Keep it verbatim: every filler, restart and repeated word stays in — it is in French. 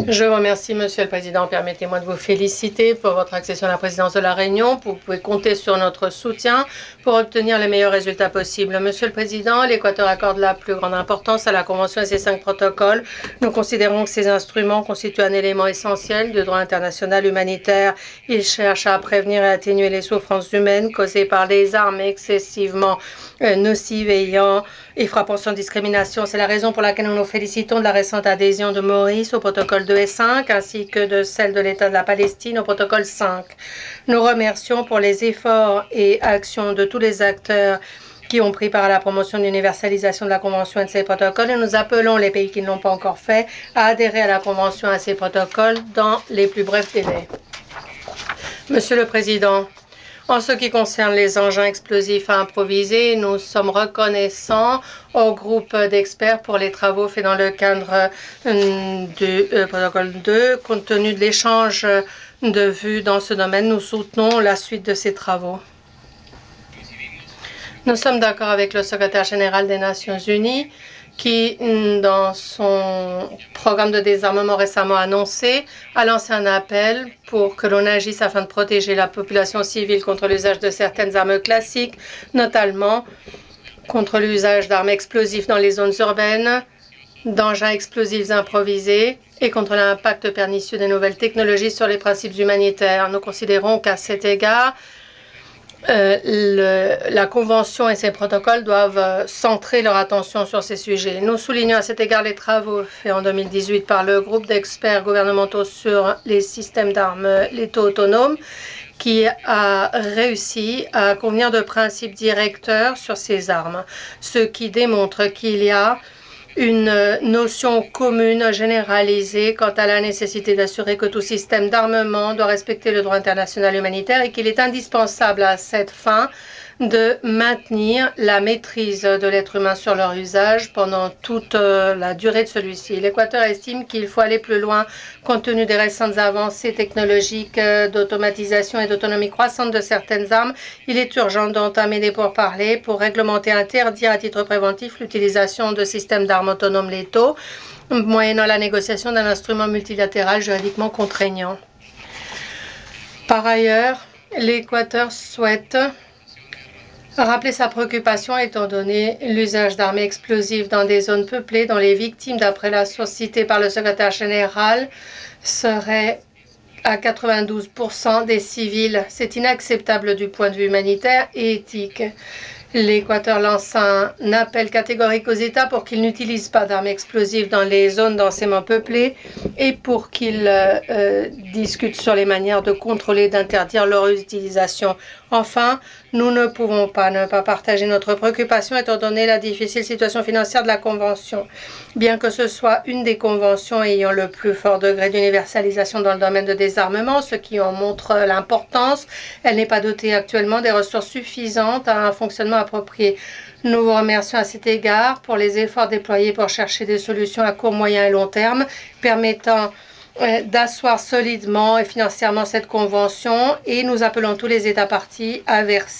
Je vous remercie, Monsieur le Président. Permettez-moi de vous féliciter pour votre accession à la présidence de la Réunion. Vous pouvez compter sur notre soutien pour obtenir les meilleurs résultats possibles. Monsieur le Président, l'Équateur accorde la plus grande importance à la Convention et ses cinq protocoles. Nous considérons que ces instruments constituent un élément essentiel du droit international humanitaire. Ils cherchent à prévenir et atténuer les souffrances humaines causées par les armes excessivement euh, nocives et ayant et frappant sans discrimination. C'est la raison pour laquelle nous nous félicitons de la récente adhésion de Maurice au protocole deux et cinq, ainsi que de celle de l'État de la Palestine au protocole cinq. Nous remercions pour les efforts et actions de tous les acteurs qui ont pris part à la promotion de l'universalisation de la Convention et de ses protocoles, et nous appelons les pays qui ne l'ont pas encore fait à adhérer à la Convention et à ses protocoles dans les plus brefs délais. Monsieur le Président, en ce qui concerne les engins explosifs à improviser, nous sommes reconnaissants au groupe d'experts pour les travaux faits dans le cadre euh, du euh, protocole deux. Compte tenu de l'échange de vues dans ce domaine, nous soutenons la suite de ces travaux. Nous sommes d'accord avec le secrétaire général des Nations Unies qui, dans son programme de désarmement récemment annoncé, a lancé un appel pour que l'on agisse afin de protéger la population civile contre l'usage de certaines armes classiques, notamment contre l'usage d'armes explosives dans les zones urbaines, d'engins explosifs improvisés et contre l'impact pernicieux des nouvelles technologies sur les principes humanitaires. Nous considérons qu'à cet égard, Euh, le, la Convention et ses protocoles doivent euh, centrer leur attention sur ces sujets. Nous soulignons à cet égard les travaux faits en deux mille dix-huit par le groupe d'experts gouvernementaux sur les systèmes d'armes létaux autonomes qui a réussi à convenir de principes directeurs sur ces armes, ce qui démontre qu'il y a une notion commune généralisée quant à la nécessité d'assurer que tout système d'armement doit respecter le droit international humanitaire et qu'il est indispensable à cette fin de maintenir la maîtrise de l'être humain sur leur usage pendant toute la durée de celui-ci. L'Équateur estime qu'il faut aller plus loin compte tenu des récentes avancées technologiques d'automatisation et d'autonomie croissante de certaines armes. Il est urgent d'entamer des pourparlers pour réglementer et interdire à titre préventif l'utilisation de systèmes d'armes autonomes létaux, moyennant la négociation d'un instrument multilatéral juridiquement contraignant. Par ailleurs, l'Équateur souhaite rappeler sa préoccupation étant donné l'usage d'armes explosives dans des zones peuplées dont les victimes, d'après la source citée par le secrétaire général, seraient à quatre-vingt-douze pour cent des civils. C'est inacceptable du point de vue humanitaire et éthique. L'Équateur lance un appel catégorique aux États pour qu'ils n'utilisent pas d'armes explosives dans les zones densément peuplées et pour qu'ils euh, euh, discutent sur les manières de contrôler, d'interdire leur utilisation. Enfin, nous ne pouvons pas ne pas partager notre préoccupation étant donné la difficile situation financière de la Convention. Bien que ce soit une des conventions ayant le plus fort degré d'universalisation dans le domaine de désarmement, ce qui en montre l'importance, elle n'est pas dotée actuellement des ressources suffisantes à un fonctionnement approprié. Nous vous remercions à cet égard pour les efforts déployés pour chercher des solutions à court, moyen et long terme permettant euh, d'asseoir solidement et financièrement cette convention et nous appelons tous les États partis à verser